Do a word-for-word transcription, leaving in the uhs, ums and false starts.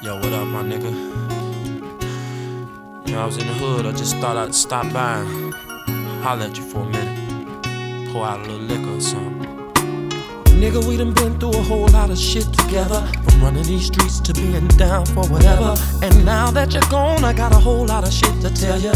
Yo, what up, my nigga? You know, I was in the hood, I just thought I'd stop by and holler at you for a minute. Pour out a little liquor or something. Nigga, we done been through a whole lot of shit together, from running these streets to being down for whatever. And now that you're gone, I got a whole lot of shit to tell you.